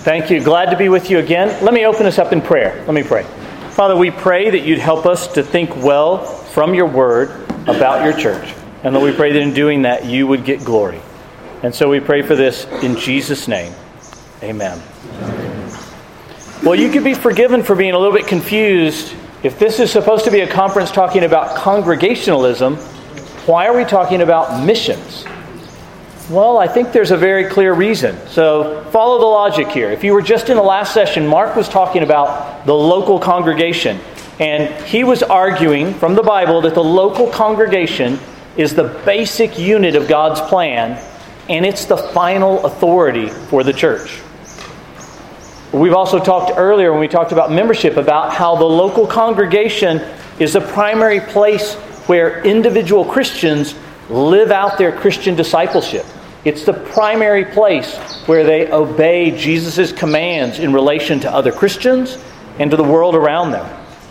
Thank you. Glad to be with you again. Let me open us up in prayer. Let me pray. Father, we pray that you'd help us to think well from your word about your church. And Lord, we pray that in doing that, you would get glory. And so we pray for this in Jesus' name. Amen. Well, you could be forgiven for being a little bit confused. If this is supposed to be a conference talking about congregationalism, why are we talking about missions? Well, I think there's a very clear reason. So follow the logic here. If you were just in the last session, Mark was talking about the local congregation. And he was arguing from the Bible that the local congregation is the basic unit of God's plan, and it's the final authority for the church. We've also talked earlier when we talked about membership about how the local congregation is the primary place where individual Christians live out their Christian discipleship. It's the primary place where they obey Jesus' commands in relation to other Christians and to the world around them.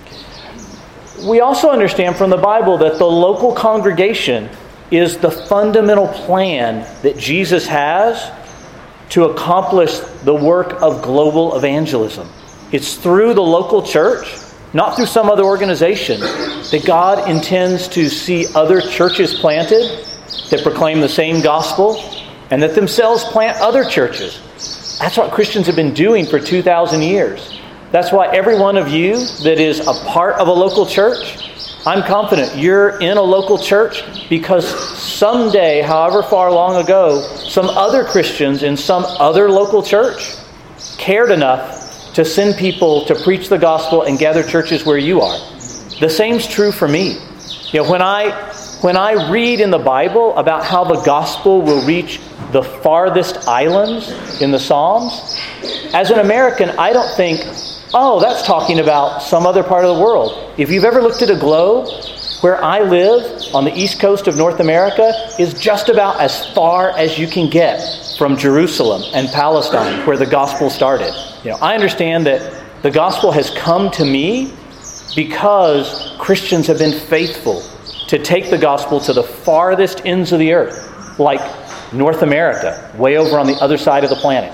We also understand from the Bible that the local congregation is the fundamental plan that Jesus has to accomplish the work of global evangelism. It's through the local church, not through some other organization, that God intends to see other churches planted that proclaim the same gospel and that themselves plant other churches. That's what Christians have been doing for 2,000 years. That's why every one of you that is a part of a local church, I'm confident you're in a local church because someday, however far long ago, some other Christians in some other local church cared enough to send people to preach the gospel and gather churches where you are. The same's true for me. You know, when I read in the Bible about how the gospel will reach the farthest islands in the Psalms, as an American, I don't think, oh, that's talking about some other part of the world. If you've ever looked at a globe, where I live on the east coast of North America is just about as far as you can get from Jerusalem and Palestine, where the gospel started. You know, I understand that the gospel has come to me because Christians have been faithful to take the gospel to the farthest ends of the earth, like North America, way over on the other side of the planet.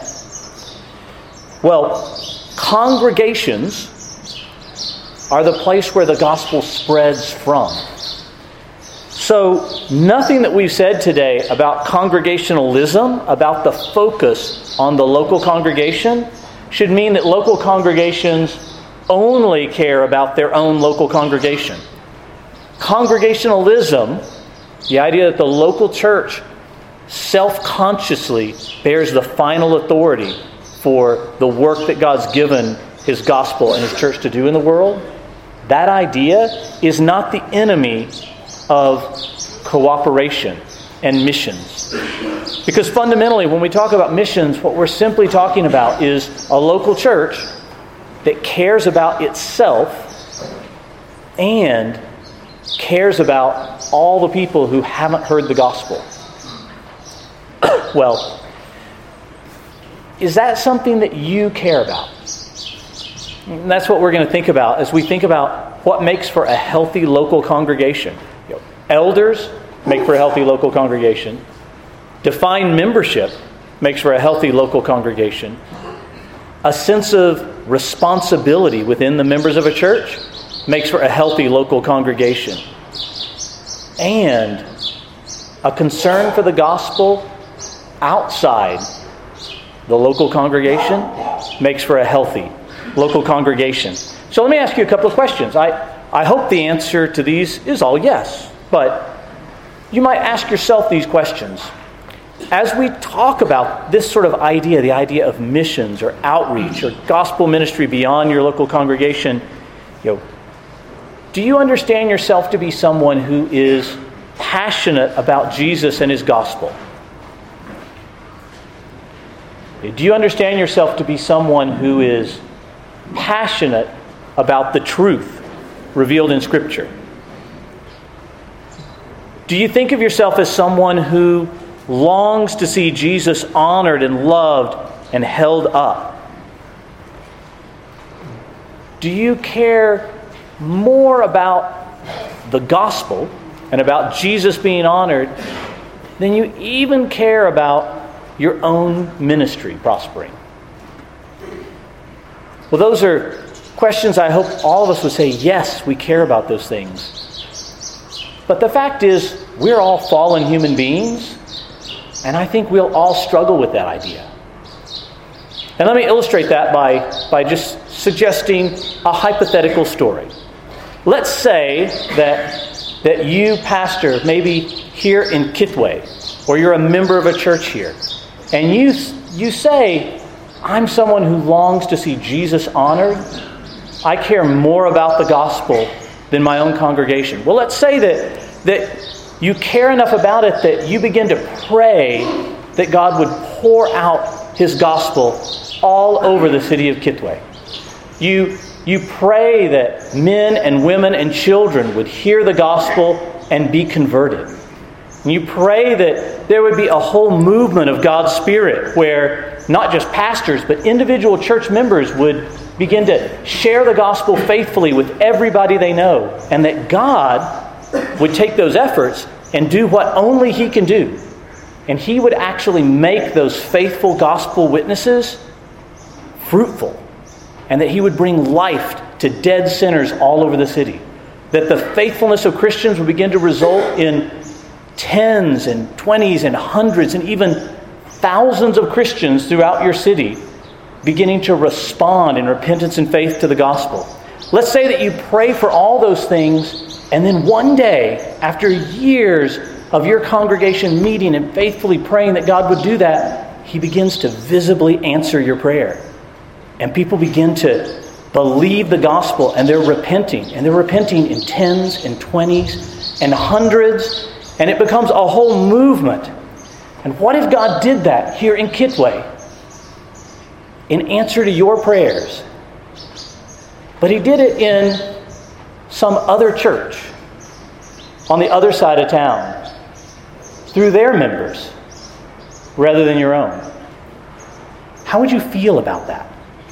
Well, congregations are the place where the gospel spreads from. So nothing that we've said today about congregationalism, about the focus on the local congregation, should mean that local congregations only care about their own local congregation. Congregationalism, the idea that the local church self-consciously bears the final authority for the work that God's given His gospel and His church to do in the world, that idea is not the enemy of cooperation and missions. Because fundamentally, when we talk about missions, what we're simply talking about is a local church that cares about itself and cares about all the people who haven't heard the gospel. Well, is that something that you care about? And that's what we're going to think about as we think about what makes for a healthy local congregation. You know, elders make for a healthy local congregation. Defined membership makes for a healthy local congregation. A sense of responsibility within the members of a church makes for a healthy local congregation. And a concern for the gospel outside the local congregation makes for a healthy local congregation. So let me ask you a couple of questions. I hope the answer to these is all yes, but you might ask yourself these questions. As we talk about this sort of idea, the idea of missions or outreach or gospel ministry beyond your local congregation, do you understand yourself to be someone who is passionate about Jesus and His gospel? Do you understand yourself to be someone who is passionate about the truth revealed in Scripture? Do you think of yourself as someone who longs to see Jesus honored and loved and held up? Do you care more about the gospel and about Jesus being honored than you even care about your own ministry prospering? Well, those are questions I hope all of us would say, yes, we care about those things. But the fact is, we're all fallen human beings, and I think we'll all struggle with that idea. And let me illustrate that by just suggesting a hypothetical story. Let's say that you, pastor, maybe here in Kitwe, or you're a member of a church here, and you say, I'm someone who longs to see Jesus honored. I care more about the gospel than my own congregation. Well, let's say that you care enough about it that you begin to pray that God would pour out His gospel all over the city of Kitwe. You pray that men and women and children would hear the gospel and be converted. You pray that there would be a whole movement of God's Spirit where not just pastors, but individual church members would begin to share the gospel faithfully with everybody they know, and that God would take those efforts and do what only He can do. And He would actually make those faithful gospel witnesses fruitful, and that He would bring life to dead sinners all over the city. That the faithfulness of Christians would begin to result in tens and 20s and hundreds and even thousands of Christians throughout your city beginning to respond in repentance and faith to the gospel. Let's say that you pray for all those things, and then one day, after years of your congregation meeting and faithfully praying that God would do that, He begins to visibly answer your prayer. And people begin to believe the gospel, and they're repenting. And they're repenting in tens and 20s and hundreds, and it becomes a whole movement. And what if God did that here in Kitwe in answer to your prayers? But He did it in some other church on the other side of town through their members rather than your own. How would you feel about that?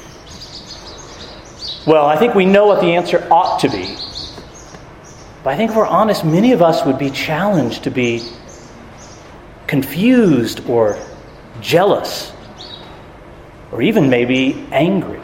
Well, I think we know what the answer ought to be. But I think if we're honest, many of us would be challenged to be confused or jealous or even maybe angry.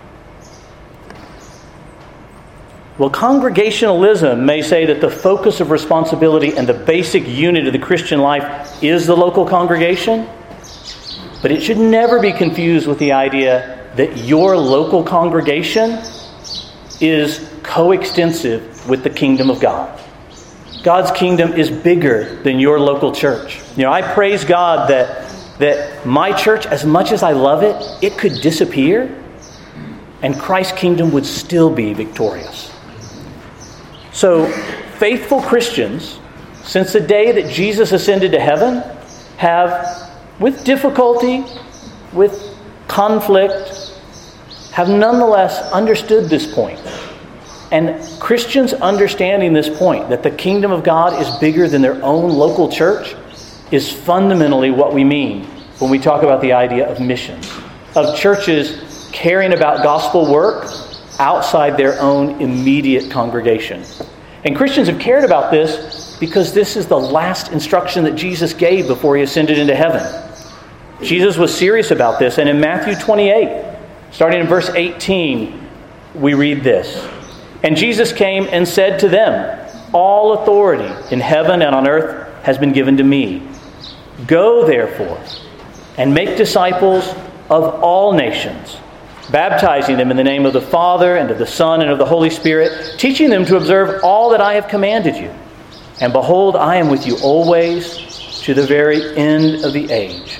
Well, congregationalism may say that the focus of responsibility and the basic unit of the Christian life is the local congregation, but it should never be confused with the idea that your local congregation is coextensive with the kingdom of God. God's kingdom is bigger than your local church. I praise God that my church, as much as I love it, it could disappear and Christ's kingdom would still be victorious. So, faithful Christians, since the day that Jesus ascended to heaven, have, with difficulty, with conflict, have nonetheless understood this point. And Christians understanding this point, that the kingdom of God is bigger than their own local church, is fundamentally what we mean when we talk about the idea of missions, of churches caring about gospel work outside their own immediate congregation. And Christians have cared about this because this is the last instruction that Jesus gave before He ascended into heaven. Jesus was serious about this, and in Matthew 28, starting in verse 18, we read this. And Jesus came and said to them, all authority in heaven and on earth has been given to me. Go, therefore, and make disciples of all nations, baptizing them in the name of the Father and of the Son and of the Holy Spirit, teaching them to observe all that I have commanded you. And behold, I am with you always to the very end of the age.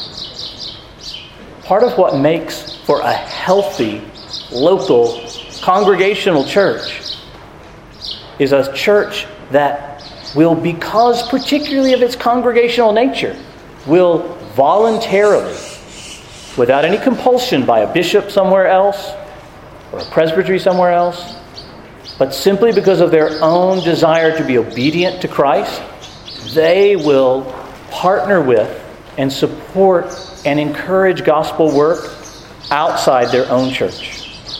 Part of what makes for a healthy, local, congregational church is a church that will, because particularly of its congregational nature, will voluntarily, without any compulsion by a bishop somewhere else or a presbytery somewhere else, but simply because of their own desire to be obedient to Christ, they will partner with and support and encourage gospel work outside their own church.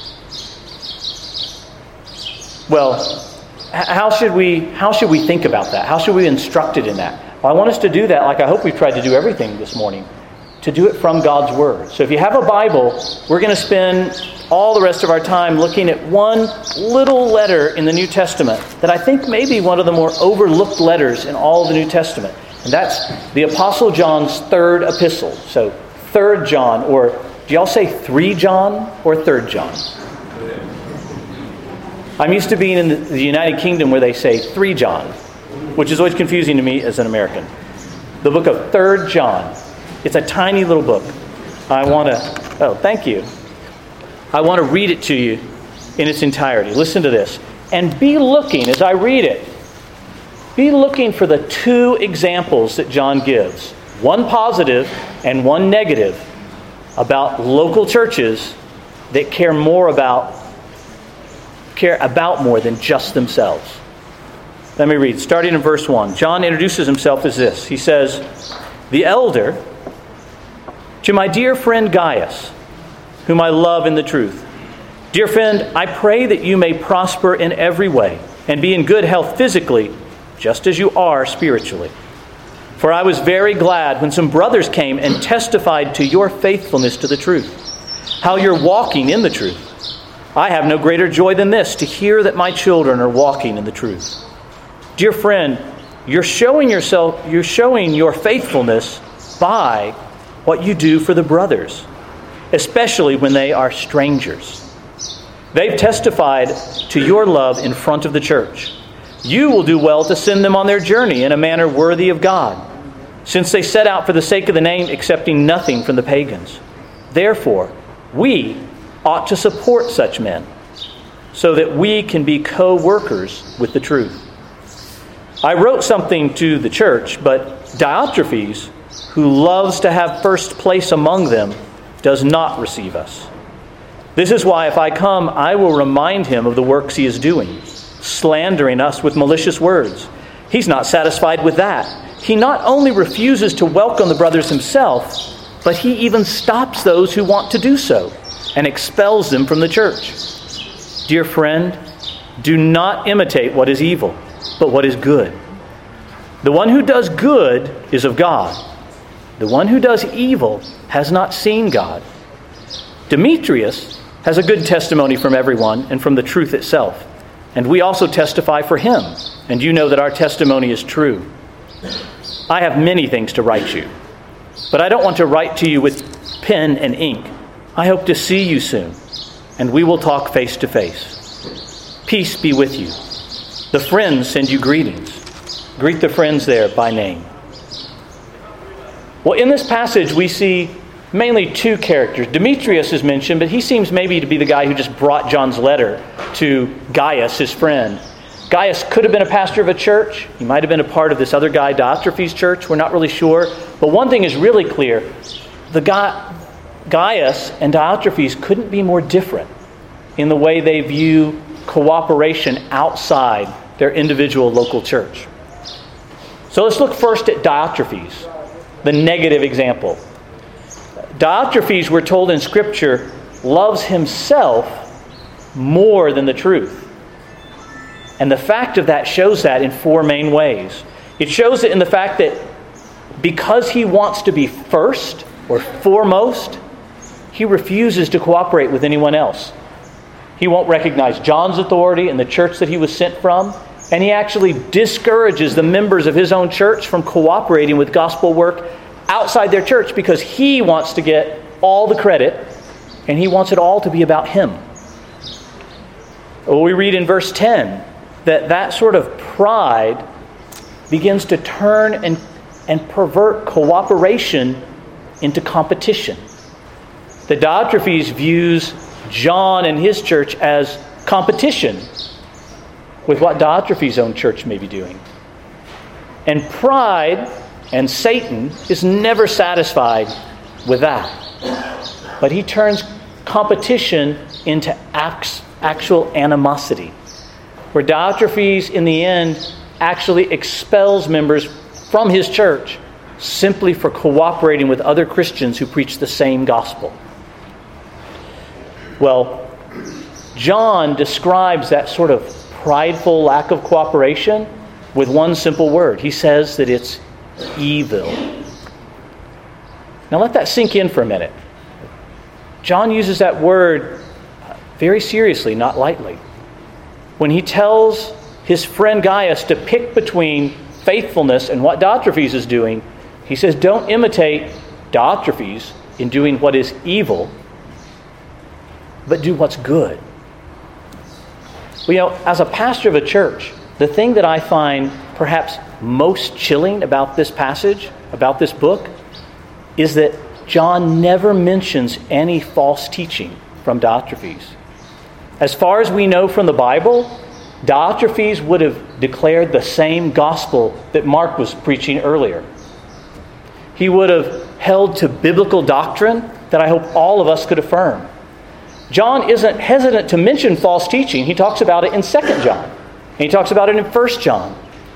Well, how should we think about that? How should we be instructed in that? Well, I want us to do that like I hope we've tried to do everything this morning, to do it from God's Word. So if you have a Bible, we're going to spend all the rest of our time looking at one little letter in the New Testament that I think may be one of the more overlooked letters in all of the New Testament. And that's the Apostle John's third epistle. So 3rd John, or do y'all say 3 John or 3rd John? I'm used to being in the United Kingdom where they say 3 John, which is always confusing to me as an American. The book of 3rd John. It's a tiny little book. Thank you. I want to read it to you in its entirety. Listen to this. And be looking, as I read it, be looking for the 2 examples that John gives. One positive and one negative about local churches that care about more than just themselves. Let me read, starting in verse 1. John introduces himself as this. He says, "The elder, to my dear friend Gaius, whom I love in the truth. Dear friend, I pray that you may prosper in every way and be in good health physically, just as you are spiritually. For I was very glad when some brothers came and testified to your faithfulness to the truth, how you're walking in the truth. I have no greater joy than this, to hear that my children are walking in the truth. Dear friend, you're showing your faithfulness by what you do for the brothers, especially when they are strangers. They've testified to your love in front of the church. You will do well to send them on their journey in a manner worthy of God, since they set out for the sake of the name, accepting nothing from the pagans. Therefore, we ought to support such men, so that we can be co-workers with the truth. I wrote something to the church, but Diotrephes, who loves to have first place among them, does not receive us. This is why if I come, I will remind him of the works he is doing, slandering us with malicious words. He's not satisfied with that. He not only refuses to welcome the brothers himself, but he even stops those who want to do so and expels them from the church. Dear friend, do not imitate what is evil, but what is good. The one who does good is of God. The one who does evil has not seen God. Demetrius has a good testimony from everyone and from the truth itself. And we also testify for him, and you know that our testimony is true. I have many things to write you, but I don't want to write to you with pen and ink. I hope to see you soon, and we will talk face to face. Peace be with you. The friends send you greetings. Greet the friends there by name." Well, in this passage, we see mainly 2 characters. Demetrius is mentioned, but he seems maybe to be the guy who just brought John's letter to Gaius, his friend. Gaius could have been a pastor of a church. He might have been a part of this other guy, Diotrephes' church. We're not really sure. But one thing is really clear. Gaius and Diotrephes couldn't be more different in the way they view cooperation outside their individual local church. So let's look first at Diotrephes, the negative example. Diotrephes, we're told in Scripture, loves himself more than the truth. And the fact of that shows that in 4 main ways. It shows it in the fact that because he wants to be first or foremost, he refuses to cooperate with anyone else. He won't recognize John's authority and the church that he was sent from, and he actually discourages the members of his own church from cooperating with gospel work outside their church because he wants to get all the credit and he wants it all to be about him. Well, we read in verse 10 that sort of pride begins to turn and pervert cooperation into competition. The Diotrephes views John and his church as competition with what Diotrephes' own church may be doing. And pride and Satan is never satisfied with that. But he turns competition into actual animosity, where Diotrephes in the end actually expels members from his church simply for cooperating with other Christians who preach the same gospel. Well, John describes that sort of prideful lack of cooperation with one simple word. He says that it's evil. Now let that sink in for a minute. John uses that word very seriously, not lightly. When he tells his friend Gaius to pick between faithfulness and what Diotrephes is doing, he says, don't imitate Diotrephes in doing what is evil, but do what's good. Well, as a pastor of a church, the thing that I find perhaps most chilling about this passage, about this book, is that John never mentions any false teaching from Diotrephes. As far as we know from the Bible, Diotrephes would have declared the same gospel that Mark was preaching earlier. He would have held to biblical doctrine that I hope all of us could affirm. John isn't hesitant to mention false teaching. He talks about it in 2 John. And he talks about it in 1 John.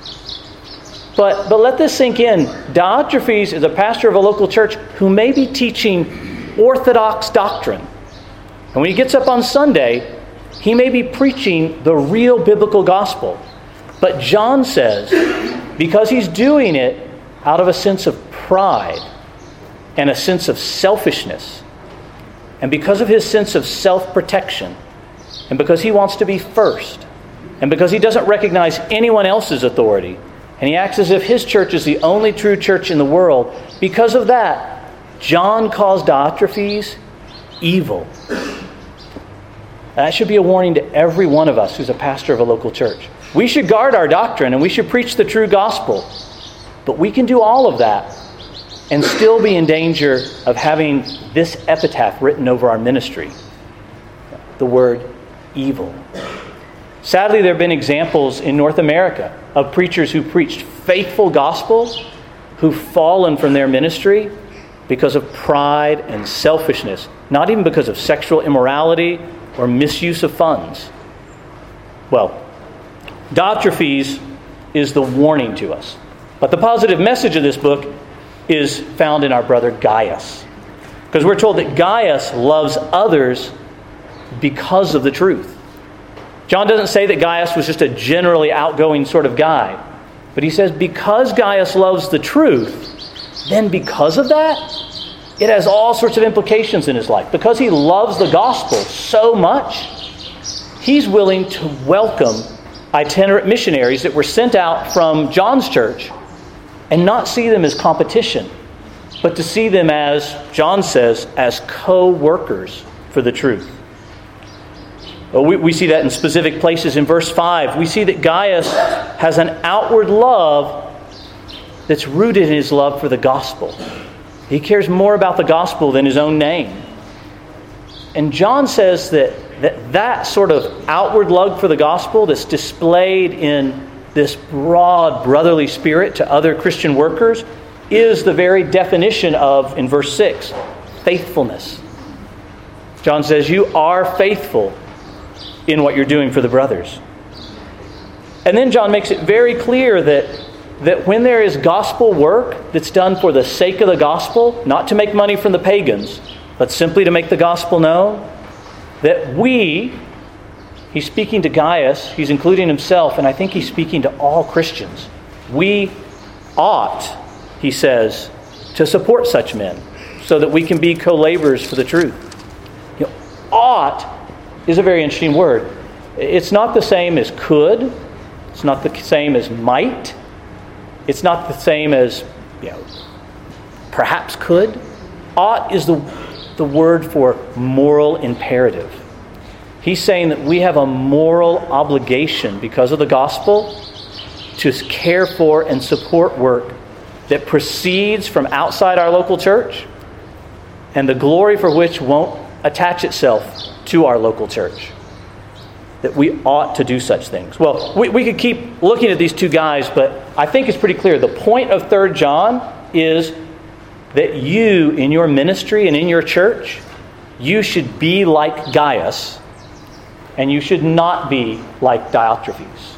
But let this sink in. Diotrephes is a pastor of a local church who may be teaching orthodox doctrine. And when he gets up on Sunday, he may be preaching the real biblical gospel. But John says, because he's doing it out of a sense of pride and a sense of selfishness, and because of his sense of self-protection, and because he wants to be first, and because he doesn't recognize anyone else's authority, and he acts as if his church is the only true church in the world, because of that, John calls Diotrephes evil. That should be a warning to every one of us who's a pastor of a local church. We should guard our doctrine and we should preach the true gospel. But we can do all of that and still be in danger of having this epitaph written over our ministry. The word evil. Sadly, there have been examples in North America of preachers who preached faithful gospel who've fallen from their ministry because of pride and selfishness, not even because of sexual immorality or misuse of funds. Well, Diotrephes is the warning to us. But the positive message of this book is found in our brother Gaius. Because we're told that Gaius loves others because of the truth. John doesn't say that Gaius was just a generally outgoing sort of guy. But he says because Gaius loves the truth, then because of that, it has all sorts of implications in his life. Because he loves the gospel so much, he's willing to welcome itinerant missionaries that were sent out from John's church and not see them as competition, but to see them as, John says, as co-workers for the truth. Well, we see that in specific places. In verse 5, we see that Gaius has an outward love that's rooted in his love for the gospel. He cares more about the gospel than his own name. And John says that sort of outward love for the gospel that's displayed in this broad brotherly spirit to other Christian workers is the very definition of, in verse 6, faithfulness. John says, you are faithful in what you're doing for the brothers. And then John makes it very clear that when there is gospel work that's done for the sake of the gospel, not to make money from the pagans, but simply to make the gospel known, that he's speaking to Gaius, he's including himself, and I think he's speaking to all Christians. We ought, he says, to support such men so that we can be co-laborers for the truth. Ought is a very interesting word. It's not the same as could. It's not the same as might. It's not the same as, perhaps could. Ought is the word for moral imperative. He's saying that we have a moral obligation because of the gospel to care for and support work that proceeds from outside our local church and the glory for which won't attach itself to our local church. That we ought to do such things. Well, we could keep looking at these two guys, but I think it's pretty clear. The point of 3 John is that you, in your ministry and in your church, you should be like Gaius, and you should not be like Diotrephes.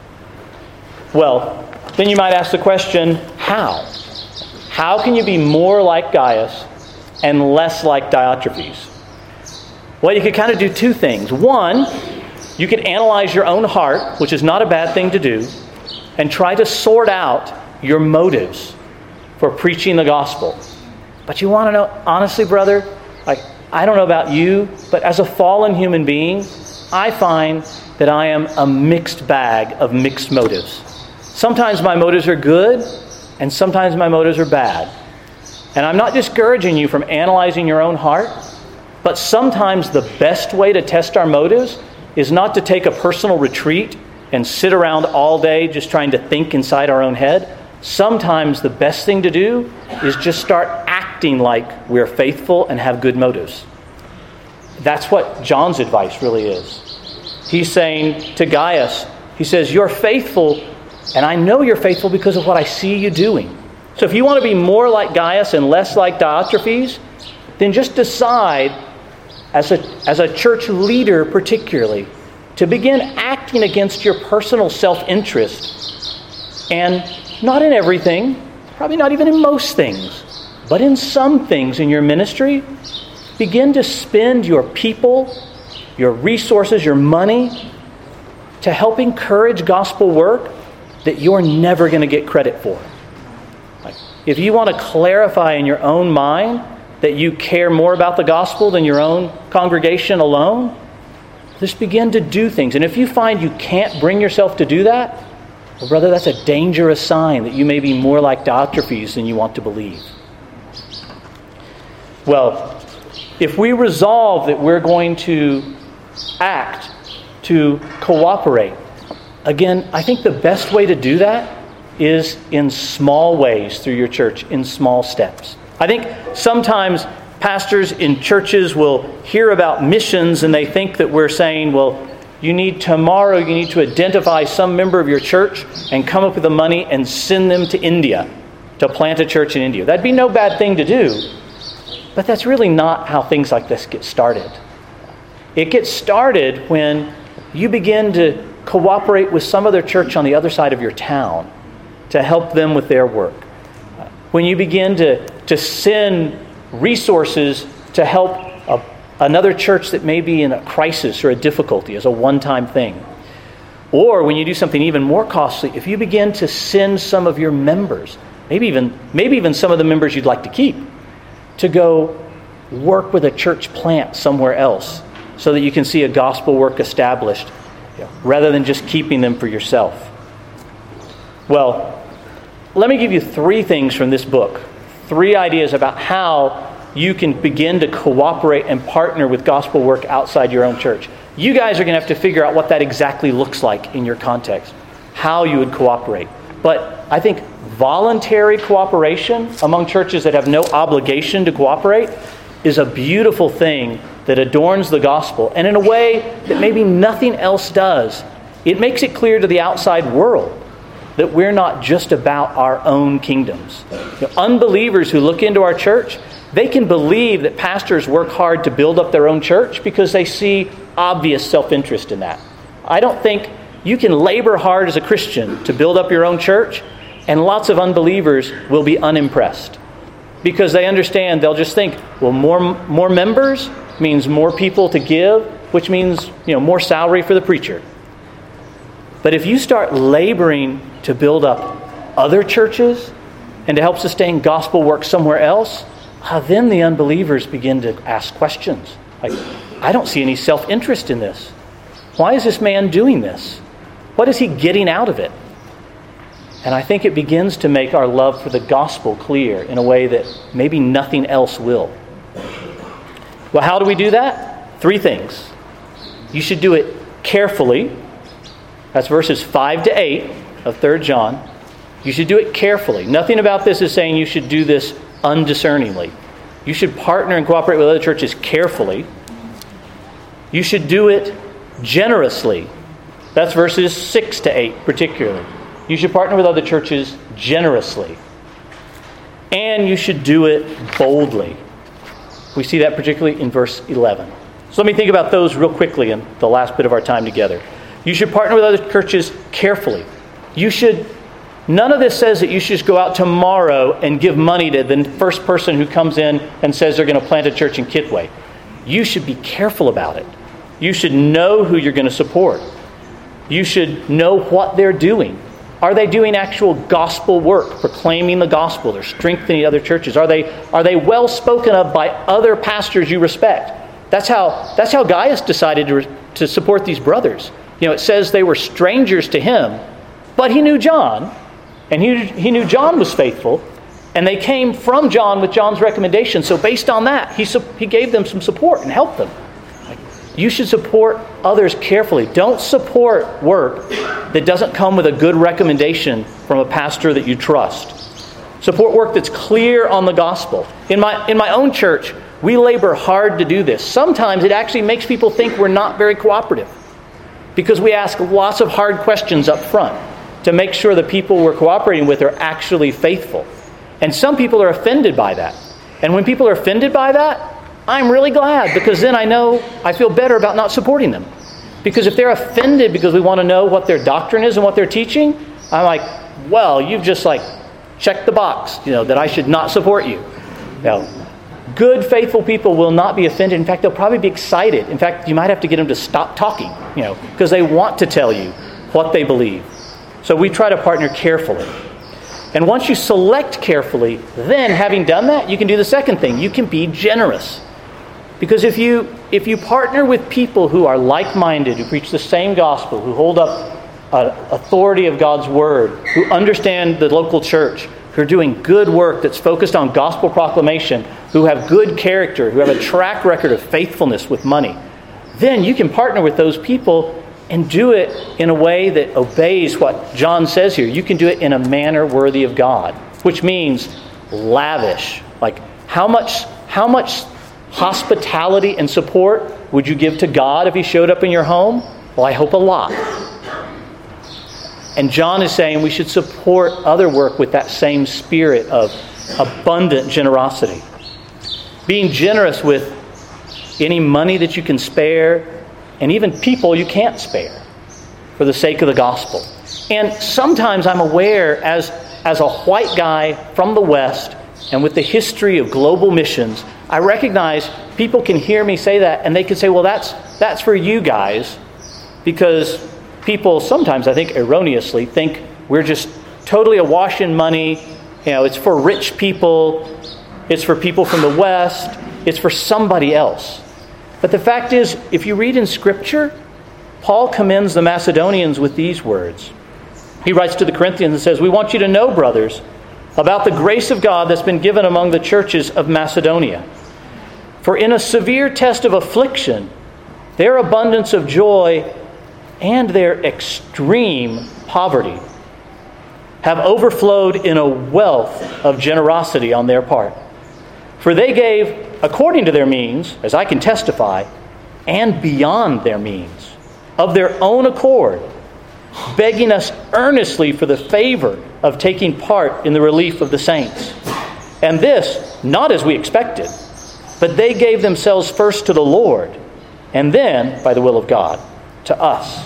Well, then you might ask the question, how? How can you be more like Gaius and less like Diotrephes? Well, you could kind of do two things. One, you could analyze your own heart, which is not a bad thing to do, and try to sort out your motives for preaching the gospel. But you want to know, honestly, brother, I don't know about you, but as a fallen human being, I find that I am a mixed bag of mixed motives. Sometimes my motives are good, and sometimes my motives are bad. And I'm not discouraging you from analyzing your own heart, but sometimes the best way to test our motives is not to take a personal retreat and sit around all day just trying to think inside our own head. Sometimes the best thing to do is just start acting like we're faithful and have good motives. That's what John's advice really is. He's saying to Gaius, he says, you're faithful, and I know you're faithful because of what I see you doing. So if you want to be more like Gaius and less like Diotrephes, then just decide, as a church leader particularly, to begin acting against your personal self-interest. And not in everything, probably not even in most things, but in some things in your ministry, begin to spend your people, your resources, your money to help encourage gospel work that you're never going to get credit for. If you want to clarify in your own mind that you care more about the gospel than your own congregation alone, just begin to do things. And if you find you can't bring yourself to do that, well, brother, that's a dangerous sign that you may be more like Diotrephes than you want to believe. Well, if we resolve that we're going to act, to cooperate, again, I think the best way to do that is in small ways through your church, in small steps. I think sometimes pastors in churches will hear about missions and they think that we're saying, well, you need to identify some member of your church and come up with the money and send them to India to plant a church in India. That'd be no bad thing to do, but that's really not how things like this get started. It gets started when you begin to cooperate with some other church on the other side of your town to help them with their work. When you begin to send resources to help another church that may be in a crisis or a difficulty as a one-time thing. Or when you do something even more costly, if you begin to send some of your members, maybe even some of the members you'd like to keep, to go work with a church plant somewhere else so that you can see a gospel work established, rather than just keeping them for yourself. Well, let me give you 3 things from this book. 3 ideas about how you can begin to cooperate and partner with gospel work outside your own church. You guys are going to have to figure out what that exactly looks like in your context, how you would cooperate. But I think voluntary cooperation among churches that have no obligation to cooperate is a beautiful thing that adorns the gospel. And in a way that maybe nothing else does, it makes it clear to the outside world that we're not just about our own kingdoms. Unbelievers who look into our church, they can believe that pastors work hard to build up their own church because they see obvious self-interest in that. I don't think you can labor hard as a Christian to build up your own church, and lots of unbelievers will be unimpressed because they understand, they'll just think, well, more members means more people to give, which means more salary for the preacher. But if you start laboring to build up other churches and to help sustain gospel work somewhere else, then the unbelievers begin to ask questions. Like, I don't see any self-interest in this. Why is this man doing this? What is he getting out of it? And I think it begins to make our love for the gospel clear in a way that maybe nothing else will. Well, how do we do that? 3 things. You should do it carefully. That's verses 5 to 8 of 3 John. You should do it carefully. Nothing about this is saying you should do this undiscerningly. You should partner and cooperate with other churches carefully. You should do it generously. That's verses 6 to 8 particularly. You should partner with other churches generously. And you should do it boldly. We see that particularly in verse 11. So let me think about those real quickly in the last bit of our time together. You should partner with other churches carefully. None of this says that you should just go out tomorrow and give money to the first person who comes in and says they're going to plant a church in Kitway. You should be careful about it. You should know who you're going to support. You should know what they're doing. Are they doing actual gospel work, proclaiming the gospel? They're strengthening other churches. Are they well spoken of by other pastors you respect? That's how Gaius decided to support these brothers. It says they were strangers to him, but he knew John, and he knew John was faithful, and they came from John with John's recommendation. So based on that, he gave them some support and helped them. You should support others carefully. Don't support work that doesn't come with a good recommendation from a pastor that you trust. Support work that's clear on the gospel. In my own church, we labor hard to do this. Sometimes it actually makes people think we're not very cooperative because we ask lots of hard questions up front to make sure the people we're cooperating with are actually faithful. And some people are offended by that. And when people are offended by that, I'm really glad, because then I feel better about not supporting them. Because if they're offended because we want to know what their doctrine is and what they're teaching, I'm like, well, you've just checked the box, that I should not support you. Good, faithful people will not be offended. In fact, they'll probably be excited. In fact, you might have to get them to stop talking, because they want to tell you what they believe. So we try to partner carefully. And once you select carefully, then having done that, you can do the second thing. You can be generous. Because if you partner with people who are like-minded, who preach the same gospel, who hold up authority of God's word, who understand the local church, who are doing good work that's focused on gospel proclamation, who have good character, who have a track record of faithfulness with money, then you can partner with those people and do it in a way that obeys what John says here. You can do it in a manner worthy of God, which means lavish. Like how much hospitality and support would you give to God if He showed up in your home? Well, I hope a lot. And John is saying we should support other work with that same spirit of abundant generosity. Being generous with any money that you can spare, and even people you can't spare, for the sake of the gospel. And sometimes I'm aware, as a white guy from the West, and with the history of global missions, I recognize people can hear me say that, and they can say, well, that's for you guys, because people sometimes, I think, erroneously think we're just totally awash in money. It's for rich people. It's for people from the West. It's for somebody else. But the fact is, if you read in Scripture, Paul commends the Macedonians with these words. He writes to the Corinthians and says, "We want you to know, brothers, about the grace of God that's been given among the churches of Macedonia. For in a severe test of affliction, their abundance of joy and their extreme poverty have overflowed in a wealth of generosity on their part. For they gave according to their means, as I can testify, and beyond their means, of their own accord, begging us earnestly for the favor of taking part in the relief of the saints. And this, not as we expected, but they gave themselves first to the Lord, and then, by the will of God, to us."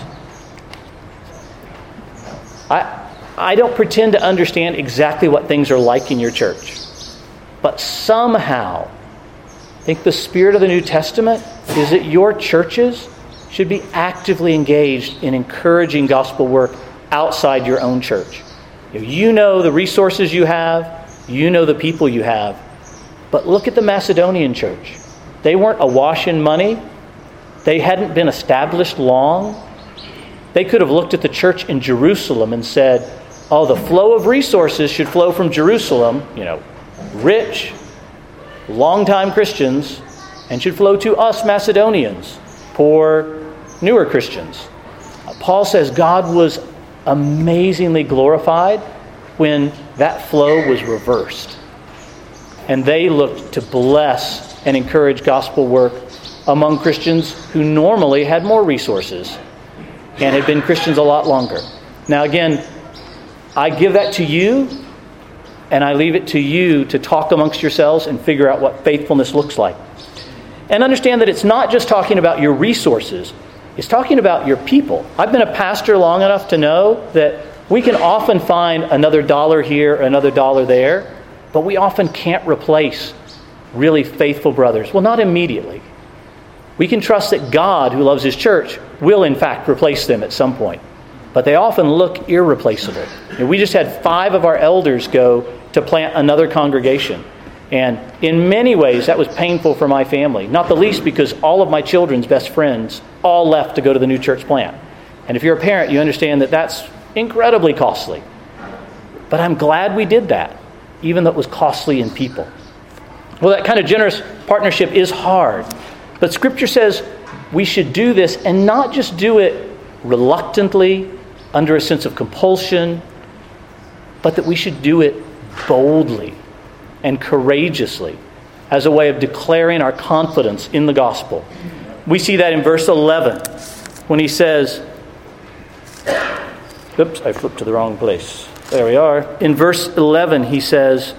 I don't pretend to understand exactly what things are like in your church, but somehow I think the spirit of the New Testament is that your churches should be actively engaged in encouraging gospel work outside your own church. You know the resources you have, you know the people you have, but look at the Macedonian church. They weren't awash in money. They hadn't been established long. They could have looked at the church in Jerusalem and said, oh, the flow of resources should flow from Jerusalem, rich, long-time Christians, and should flow to us Macedonians, poor, newer Christians. Paul says God was amazingly glorified when that flow was reversed. And they looked to bless and encourage gospel work among Christians who normally had more resources and had been Christians a lot longer. Now again, I give that to you, and I leave it to you to talk amongst yourselves and figure out what faithfulness looks like. And understand that it's not just talking about your resources, it's talking about your people. I've been a pastor long enough to know that we can often find another dollar here or another dollar there, but we often can't replace really faithful brothers. Well, not immediately. We can trust that God, who loves His church, will in fact replace them at some point. but they often look irreplaceable. We just had 5 of our elders go to plant another congregation. And in many ways, that was painful for my family, not the least because all of my children's best friends all left to go to the new church plant. And if you're a parent, you understand that that's incredibly costly. But I'm glad we did that, even though it was costly in people. Well, that kind of generous partnership is hard. But Scripture says we should do this and not just do it reluctantly, under a sense of compulsion, but that we should do it boldly and courageously as a way of declaring our confidence in the gospel. We see that in verse 11 when he says, oops, I flipped to the wrong place. There we are. In verse 11 he says,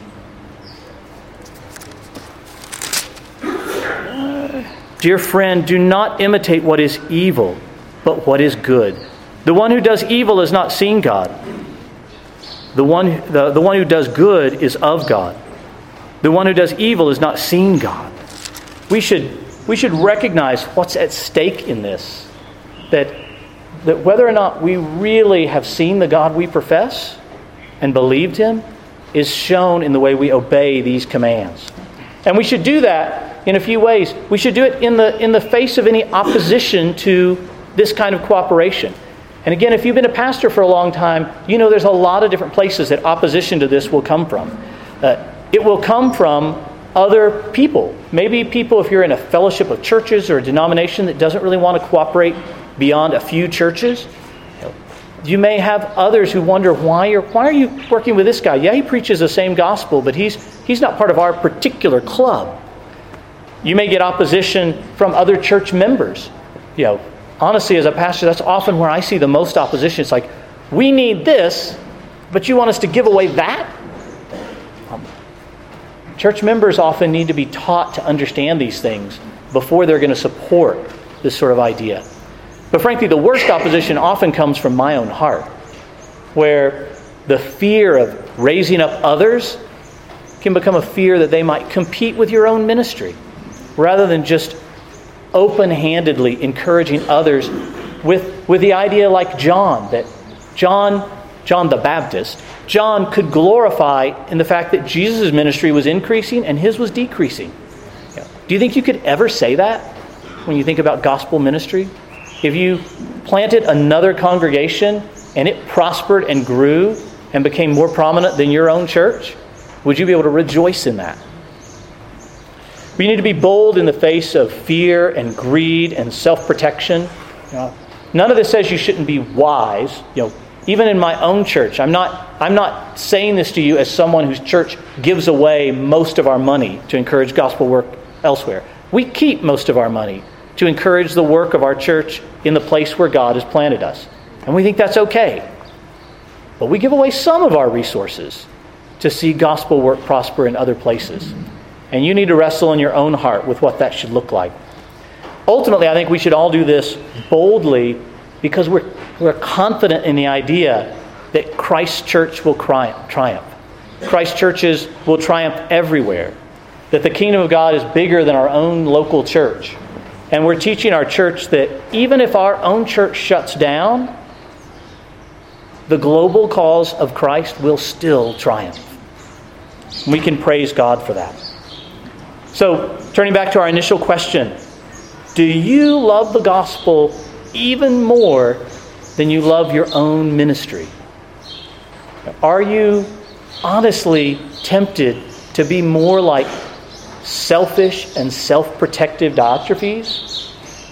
dear friend, do not imitate what is evil, but what is good. The one who does evil has not seen God. The one who does good is of God. The one who does evil has not seen God. We should recognize what's at stake in this. That whether or not we really have seen the God we profess and believed Him is shown in the way we obey these commands. And we should do that in a few ways. We should do it in the face of any opposition to this kind of cooperation. And again, if you've been a pastor for a long time, you know there's a lot of different places that opposition to this will come from. It will come from other people. Maybe people, if you're in a fellowship of churches or a denomination that doesn't really want to cooperate beyond a few churches. You may have others who wonder, why are you working with this guy? Yeah, he preaches the same gospel, but he's not part of our particular club. You may get opposition from other church members. Honestly, as a pastor, that's often where I see the most opposition. It's like, we need this, but you want us to give away that? Church members often need to be taught to understand these things before they're going to support this sort of idea. But frankly, the worst opposition often comes from my own heart, where the fear of raising up others can become a fear that they might compete with your own ministry, rather than just open-handedly encouraging others with the idea like John, that John the Baptist, John could glorify in the fact that Jesus' ministry was increasing and his was decreasing. Do you think you could ever say that when you think about gospel ministry? If you planted another congregation and it prospered and grew and became more prominent than your own church, would you be able to rejoice in that? We need to be bold in the face of fear and greed and self-protection. None of this says you shouldn't be wise. Even in my own church, I'm not saying this to you as someone whose church gives away most of our money to encourage gospel work elsewhere. We keep most of our money to encourage the work of our church in the place where God has planted us. And we think that's okay. But we give away some of our resources to see gospel work prosper in other places. And you need to wrestle in your own heart with what that should look like. Ultimately, I think we should all do this boldly because we're confident in the idea that Christ's church will triumph. Christ's churches will triumph everywhere. That the kingdom of God is bigger than our own local church. And we're teaching our church that even if our own church shuts down, the global cause of Christ will still triumph. We can praise God for that. So, turning back to our initial question, do you love the gospel even more than you love your own ministry? Are you honestly tempted to be more like selfish and self-protective Diotrephes?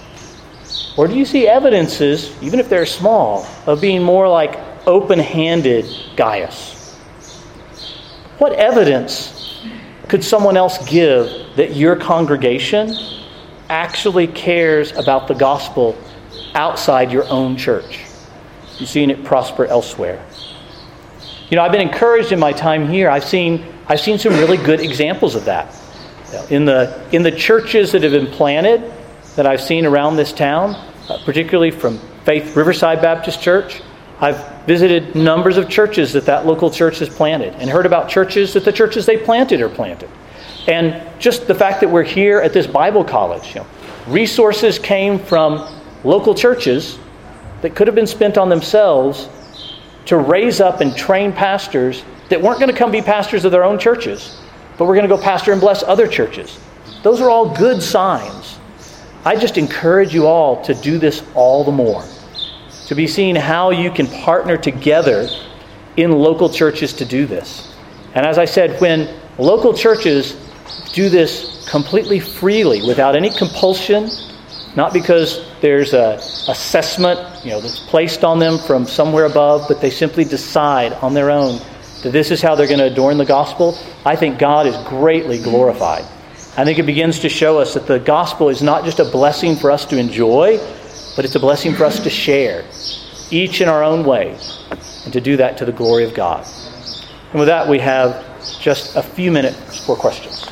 Or do you see evidences, even if they're small, of being more like open-handed Gaius? What evidence could someone else give that your congregation actually cares about the gospel outside your own church? You've seen it prosper elsewhere. I've been encouraged in my time here. I've seen some really good examples of that. In the churches that have been planted that I've seen around this town, particularly from Faith Riverside Baptist Church, I've visited numbers of churches that local church has planted and heard about churches that the churches they planted are planted. And just the fact that we're here at this Bible college, resources came from local churches that could have been spent on themselves to raise up and train pastors that weren't going to come be pastors of their own churches, but were going to go pastor and bless other churches. Those are all good signs. I just encourage you all to do this all the more, to be seeing how you can partner together in local churches to do this. And as I said, when local churches do this completely freely, without any compulsion, not because there's an assessment, that's placed on them from somewhere above, but they simply decide on their own that this is how they're going to adorn the gospel, I think God is greatly glorified. I think it begins to show us that the gospel is not just a blessing for us to enjoy, but it's a blessing for us to share, each in our own way, and to do that to the glory of God. And with that, we have just a few minutes for questions.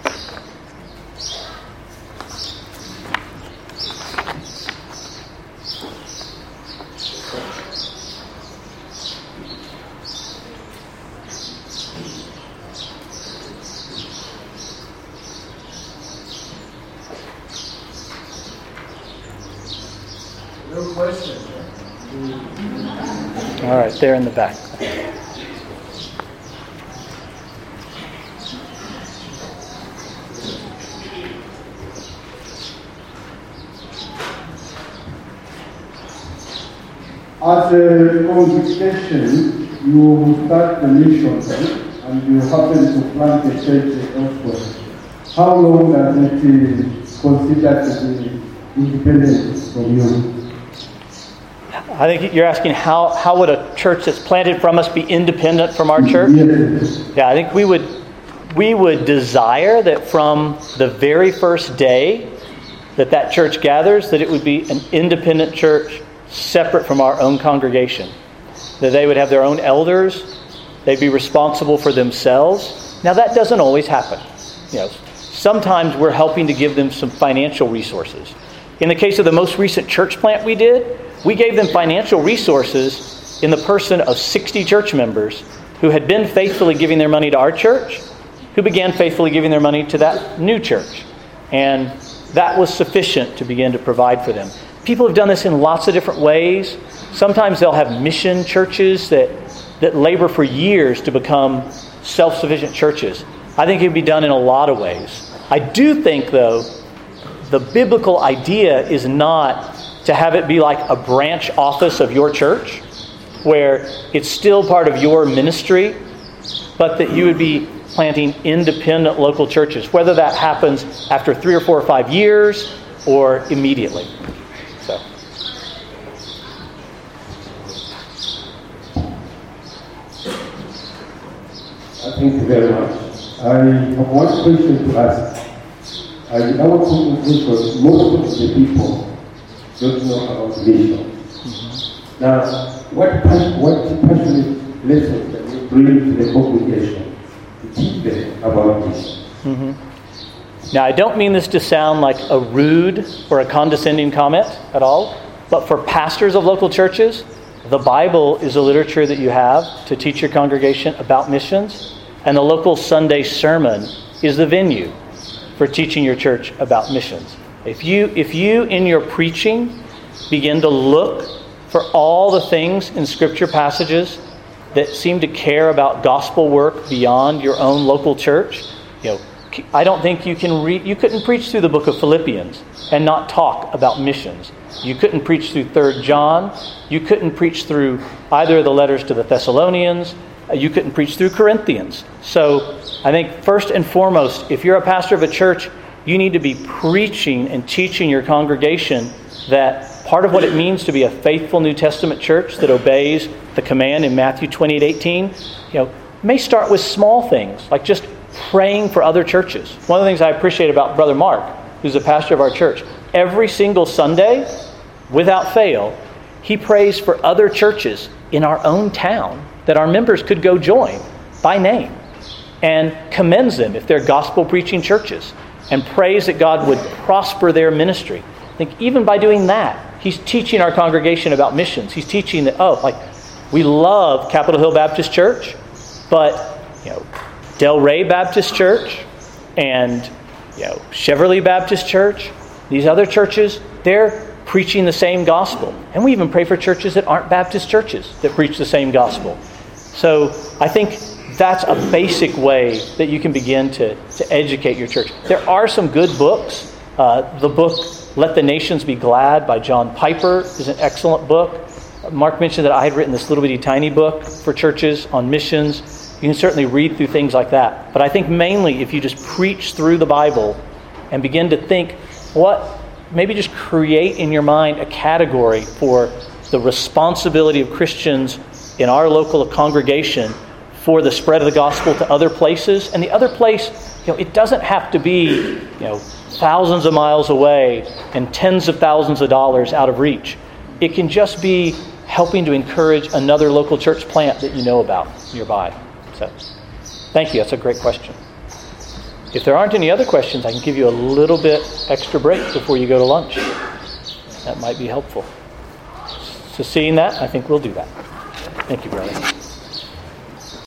No questions. All right, there in the back. As a congregation, you start the mission and you happen to plant a church elsewhere. How long does it consider to be independent from you? I think you're asking how would a church that's planted from us be independent from our church? Yes. Yeah, I think we would desire that from the very first day that church gathers, that it would be an independent church separate from our own congregation. That they would have their own elders, they'd be responsible for themselves. Now that doesn't always happen. Sometimes we're helping to give them some financial resources. In the case of the most recent church plant we did, we gave them financial resources in the person of 60 church members who had been faithfully giving their money to our church, who began faithfully giving their money to that new church. And that was sufficient to begin to provide for them. People have done this in lots of different ways. Sometimes they'll have mission churches that labor for years to become self-sufficient churches. I think it can be done in a lot of ways. I do think, though, the biblical idea is not to have it be like a branch office of your church, where it's still part of your ministry, but that you would be planting independent local churches, whether that happens after 3 or 4 or 5 years or immediately. So. Thank you very much. I have one question to ask. In our congregation, most of the people don't know about mission. Mm-hmm. Now, what passionate lessons can you bring to the congregation to teach them about mission? Mm-hmm. Now, I don't mean this to sound like a rude or a condescending comment at all, but for pastors of local churches, the Bible is a literature that you have to teach your congregation about missions, and the local Sunday sermon is the venue for teaching your church about missions. If you in your preaching begin to look for all the things in Scripture passages that seem to care about gospel work beyond your own local church, I don't think you couldn't preach through the book of Philippians and not talk about missions. You couldn't preach through 3 John. You couldn't preach through either of the letters to the Thessalonians. You couldn't preach through Corinthians. So I think first and foremost, if you're a pastor of a church, you need to be preaching and teaching your congregation that part of what it means to be a faithful New Testament church that obeys the command in Matthew 28:18, may start with small things, like just praying for other churches. One of the things I appreciate about Brother Mark, who's a pastor of our church, every single Sunday, without fail, he prays for other churches in our own town that our members could go join by name, and commends them if they're gospel-preaching churches, and prays that God would prosper their ministry. I think even by doing that, he's teaching our congregation about missions. He's teaching that, we love Capitol Hill Baptist Church, but, Del Rey Baptist Church and, Cheverly Baptist Church, these other churches, they're preaching the same gospel. And we even pray for churches that aren't Baptist churches that preach the same gospel. So I think that's a basic way that you can begin to educate your church. There are some good books. The book Let the Nations Be Glad by John Piper is an excellent book. Mark mentioned that I had written this little bitty tiny book for churches on missions. You can certainly read through things like that. But I think mainly if you just preach through the Bible and begin to think, maybe just create in your mind a category for the responsibility of Christians in our local congregation for the spread of the gospel to other places. And the other place, it doesn't have to be, thousands of miles away and tens of thousands of dollars out of reach. It can just be helping to encourage another local church plant that you know about nearby. So, thank you. That's a great question. If there aren't any other questions, I can give you a little bit extra break before you go to lunch. That might be helpful. So seeing that, I think we'll do that. Thank you, brother.